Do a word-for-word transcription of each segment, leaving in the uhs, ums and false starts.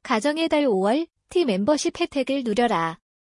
가정의 달 오월 티 멤버십 혜택을 누려라.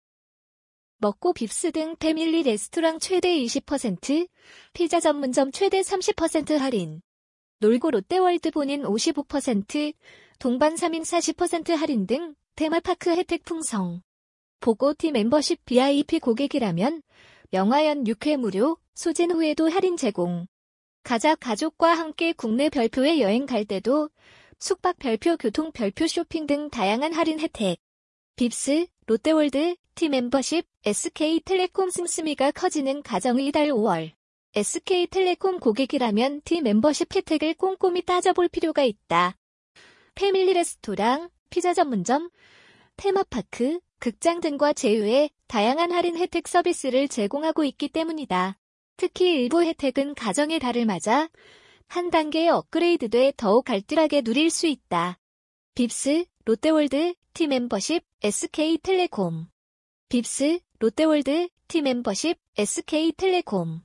먹고 빕스 등 패밀리 레스토랑 최대 이십 퍼센트, 피자 전문점 최대 삼십 퍼센트 할인. 놀고 롯데월드 본인 오십오 퍼센트, 동반 삼 인 사십 퍼센트 할인 등 테마파크 혜택 풍성. 보고 티 멤버십 브이아이피 고객이라면 영화연 육 회 무료, 소진 후에도 할인 제공. 가자 가족과 함께 국내 별표에 여행 갈 때도 숙박 별표, 교통 별표, 쇼핑 등 다양한 할인 혜택. 빕스, 롯데월드, 티 멤버십, 에스케이텔레콤 씀씀이가 커지는 가정의 달 오월. 에스케이텔레콤 고객이라면 티 멤버십 혜택을 꼼꼼히 따져볼 필요가 있다. 패밀리 레스토랑, 피자 전문점, 테마파크, 극장 등과 제휴해 다양한 할인 혜택 서비스를 제공하고 있기 때문이다. 특히 일부 혜택은 가정의 달을 맞아 한 단계 업그레이드돼 더욱 알뜰하게 누릴 수 있다. 빕스, 롯데월드, 티 멤버십, 에스케이텔레콤. 빕스, 롯데월드, 티 멤버십, 에스케이텔레콤.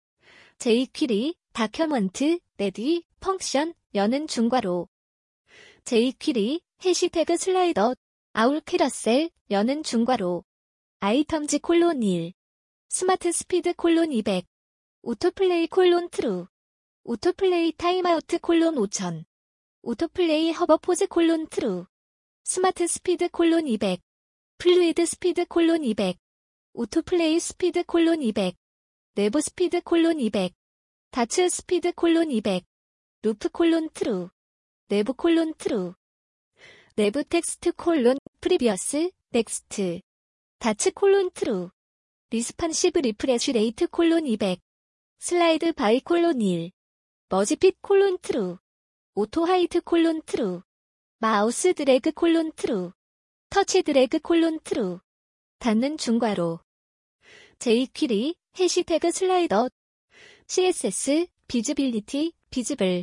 제이퀴리, 다큐먼트, 레디, 펑션, 여는 중과로. 제이퀴리, 해시태그 슬라이더, 아울 캐러셀, 여는 중과로. 아이텀즈 콜론 일. 스마트 스피드 콜론 이백. 오토플레이 콜론 트루. 오토플레이 타임아우트 콜론 오천. 오토플레이 허버포즈 콜론 트루. 스마트 스피드 콜론 이백. 플루이드 스피드 콜론 이백. 오토플레이 스피드 콜론 이백. 내부 스피드 콜론 이백. 다츠 스피드 콜론 이백. 루프 콜론 트루. 내부 콜론 트루. 내부 텍스트 콜론 프리비어스 넥스트. 다츠 콜론 트루. 리스판시브 리프레쉬 레이트 콜론 이백. 슬라이드 바이 콜론 일. 머지핏 콜론 트루. 오토 하이트 콜론 트루. 마우스 드래그 콜론 트루. 터치 드래그 콜론 트루. 닫는 중괄호. 제이퀴리, 해시태그 슬라이더. 씨에스에스, 비즈빌리티, 비즈블.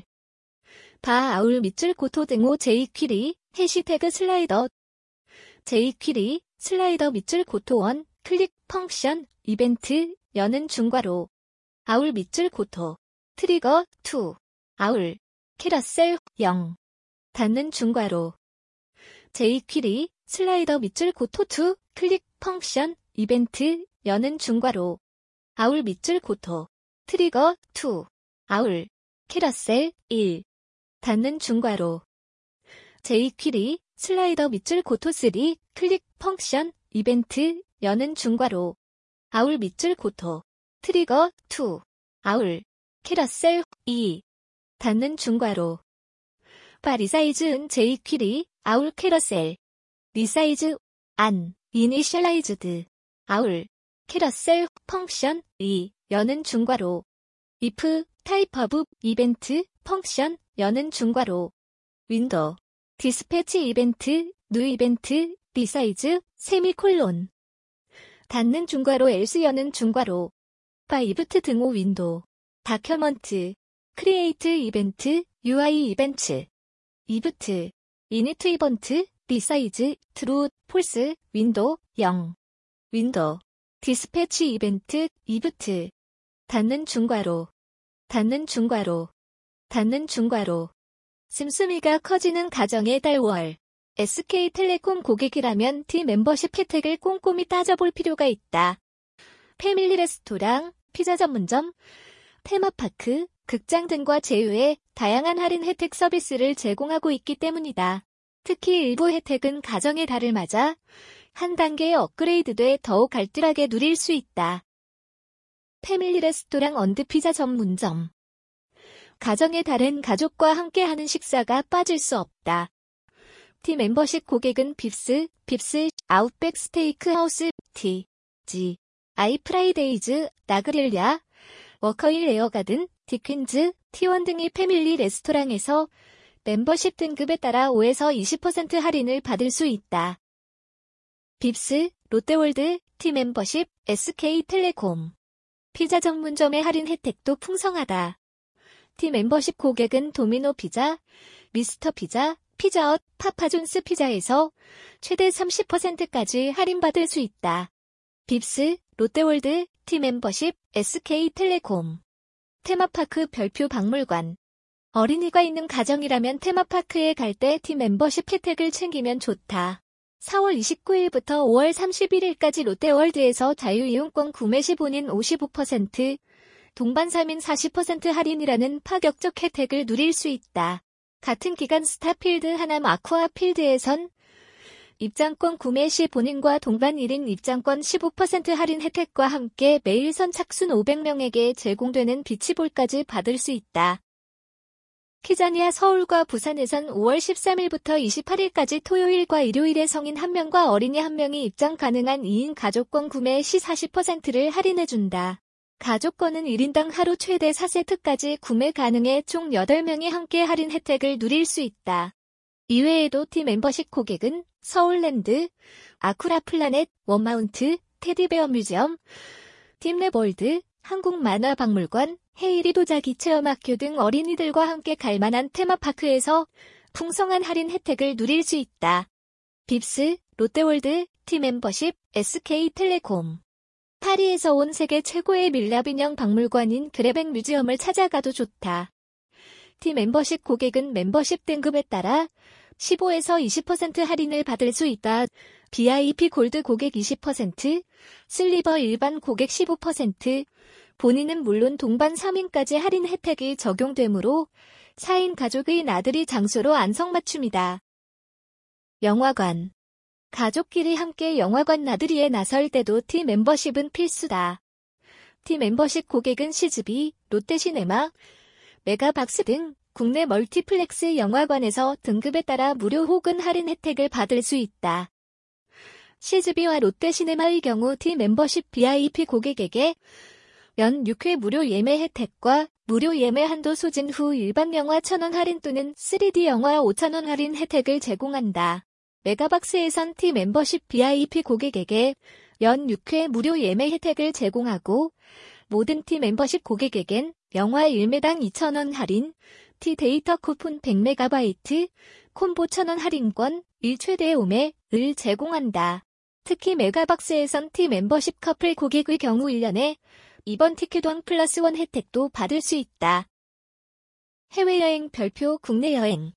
바 아울 밑줄 고토 등호 제이퀴리, 해시태그 슬라이더. 제이퀴리, 슬라이더 밑줄 고토 원, 클릭, 펑션, 이벤트, 여는 중괄호. 아울 밑줄 고토. 트리거, 이. 아울. 캐러셀, 영. 닫는 중괄호. 제이퀴리, 슬라이더 밑줄 고토 이, 클릭, 펑션, 이벤트, 여는 중괄호. 아울 밑줄 고토. 트리거, 이. 아울. 캐러셀, 일. 닫는 중괄호. 제이퀴리, 슬라이더 밑줄 고토 삼, 클릭, 펑션, 이벤트, 여는 중괄호. 아울 밑줄 고토. 트리거, 이. 아울. 캐러셀, 이. 닫는 중괄호. 바 리사이즈은 제이퀴리, 아울 캐러셀. 리사이즈, 안, 이니셜라이즈드. 아울. 캐러셀, 펑션, 이. 여는 중괄호. if, 타입 오브, 이벤트, 펑션, 여는 중괄호. 윈도. 디스패치 이벤트, 뉴 이벤트, 리사이즈, 세미콜론. 닫는 중괄호 else 여는 중괄호. 바 이브트 등호 윈도. 다큐먼트. 크리에이트 이벤트, 유아이 이벤트. 이브트. 이니트 이번트, 리사이즈, 트루, 폴스, 윈도, 영. 윈도. 디스패치 이벤트, 이브트. 닫는 중괄호. 닫는 중괄호. 닫는 중괄호. 씀씀이가 커지는 가정의 달 오월. 에스케이텔레콤 고객이라면 티 멤버십 혜택을 꼼꼼히 따져볼 필요가 있다. 패밀리 레스토랑, 피자 전문점, 테마파크, 극장 등과 제휴해 다양한 할인 혜택 서비스를 제공하고 있기 때문이다. 특히 일부 혜택은 가정의 달을 맞아 한 단계 업그레이드돼 더욱 알뜰하게 누릴 수 있다. 패밀리 레스토랑 언드 피자 전문점. 가정의 달은 가족과 함께하는 식사가 빠질 수 없다. 티 멤버십 고객은 빕스, 빕스, 아웃백 스테이크하우스, 티, 지, 아이 프라이데이즈, 나그릴야, 워커힐 에어가든, 디퀸즈, 티원 등의 패밀리 레스토랑에서 멤버십 등급에 따라 오에서 이십 퍼센트 할인을 받을 수 있다. 빕스, 롯데월드, 티 멤버십, 에스케이텔레콤. 피자 전문점의 할인 혜택도 풍성하다. 티 멤버십 고객은 도미노 피자, 미스터 피자, 피자헛, 파파존스 피자에서 최대 삼십 퍼센트까지 할인받을 수 있다. 빕스, 롯데월드, 티 멤버십, 에스케이텔레콤. 테마파크 별표 박물관. 어린이가 있는 가정이라면 테마파크에 갈 때 팀 멤버십 혜택을 챙기면 좋다. 사월 이십구일부터 오월 삼십일일까지 롯데월드에서 자유이용권 구매 시 본인 오십오 퍼센트, 동반 삼 인 사십 퍼센트 할인이라는 파격적 혜택을 누릴 수 있다. 같은 기간 스타필드 하남 아쿠아필드에선 입장권 구매 시 본인과 동반 일 인 입장권 십오 퍼센트 할인 혜택과 함께 매일 선착순 오백 명에게 제공되는 비치볼까지 받을 수 있다. 키자니아 서울과 부산에선 오월 십삼일부터 이십팔일까지 토요일과 일요일에 성인 한 명과 어린이 한 명이 입장 가능한 이 인 가족권 구매 시 사십 퍼센트를 할인해준다. 가족권은 일 인당 하루 최대 사 세트까지 구매 가능해 총 여덟 명이 함께 할인 혜택을 누릴 수 있다. 이외에도 팀 멤버십 고객은 서울랜드, 아쿠라플라넷, 원마운트, 테디베어 뮤지엄, 팀랩월드, 한국만화박물관, 헤이리 도자기 체험학교 등 어린이들과 함께 갈만한 테마파크에서 풍성한 할인 혜택을 누릴 수 있다. 빕스, 롯데월드, 팀 멤버십, 에스케이텔레콤. 파리에서 온 세계 최고의 밀랍인형 박물관인 그레뱅 뮤지엄을 찾아가도 좋다. 팀 멤버십 고객은 멤버십 등급에 따라 십오에서 이십 퍼센트 할인을 받을 수 있다. 브이아이피 골드 고객 이십 퍼센트, 슬리버 일반 고객 십오 퍼센트, 본인은 물론 동반 삼 인까지 할인 혜택이 적용되므로 사 인 가족의 나들이 장소로 안성맞춤이다. 영화관. 가족끼리 함께 영화관 나들이에 나설 때도 팀 멤버십은 필수다. 팀 멤버십 고객은 시즈비, 롯데시네마, 메가박스 등 국내 멀티플렉스 영화관에서 등급에 따라 무료 혹은 할인 혜택을 받을 수 있다. 시즈비와 롯데시네마의 경우 팀 멤버십 브이아이피 고객에게 연 육 회 무료 예매 혜택과 무료 예매 한도 소진 후 일반 영화 천 원 할인 또는 쓰리디 영화 오천 원 할인 혜택을 제공한다. 메가박스에선 팀 멤버십 브이아이피 고객에게 연 육 회 무료 예매 혜택을 제공하고 모든 팀 멤버십 고객에겐 영화 일 회당 이천 원 할인, T 데이터 쿠폰 백 메가바이트, 콤보 천 원 할인권, 일 최대 오 회를 제공한다. 특히 메가박스에선 팀 멤버십 커플 고객의 경우 일 년에 이번 티켓원 플러스 원 혜택도 받을 수 있다. 해외여행 별표 국내 여행.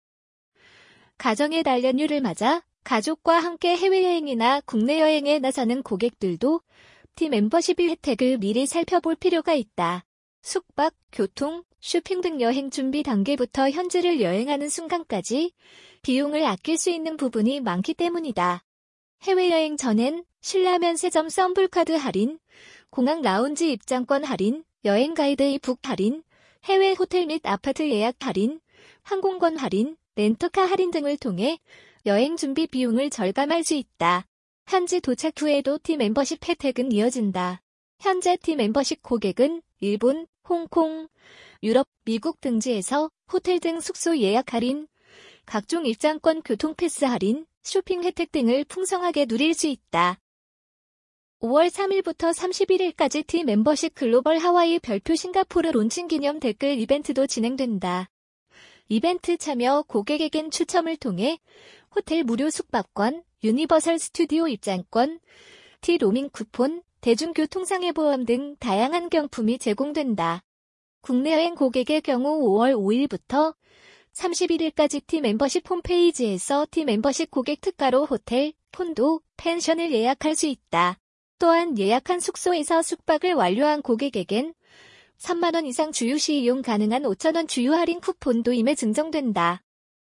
가정의 달 연휴를 맞아 가족과 함께 해외여행이나 국내 여행에 나서는 고객들도 팀 멤버십 혜택을 미리 살펴볼 필요가 있다. 숙박, 교통, 쇼핑 등 여행 준비 단계부터 현지를 여행하는 순간까지 비용을 아낄 수 있는 부분이 많기 때문이다. 해외여행 전엔 신라면 세점 썸블카드 할인, 공항 라운지 입장권 할인, 여행 가이드 북 할인, 해외 호텔 및 아파트 예약 할인, 항공권 할인, 렌터카 할인 등을 통해 여행 준비 비용을 절감할 수 있다. 현지 도착 후에도 팀 멤버십 혜택은 이어진다. 현재 팀 멤버십 고객은 일본, 홍콩, 유럽, 미국 등지에서 호텔 등 숙소 예약 할인, 각종 입장권 교통 패스 할인, 쇼핑 혜택 등을 풍성하게 누릴 수 있다. 오월 삼일부터 삼십일일까지 팀 멤버십 글로벌 하와이 별표 싱가포르 론칭 기념 댓글 이벤트도 진행된다. 이벤트 참여 고객에겐 추첨을 통해 호텔 무료 숙박권, 유니버설 스튜디오 입장권, T-로밍 쿠폰, 대중교통상해보험 등 다양한 경품이 제공된다. 국내 여행 고객의 경우 오월 오일부터 삼십일일까지 팀 멤버십 홈페이지에서 팀 멤버십 고객 특가로 호텔, 콘도, 펜션을 예약할 수 있다. 또한 예약한 숙소에서 숙박을 완료한 고객에겐 삼만 원 이상 주유 시 이용 가능한 오천 원 주유 할인 쿠폰도 임해 증정된다.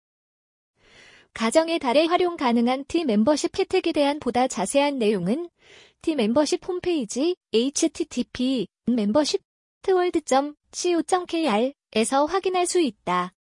가정의 달에 활용 가능한 팀 멤버십 혜택에 대한 보다 자세한 내용은 팀 멤버십 홈페이지 에이치티티피 멤버십 월드 닷 씨오 닷 케이알에서 확인할 수 있다.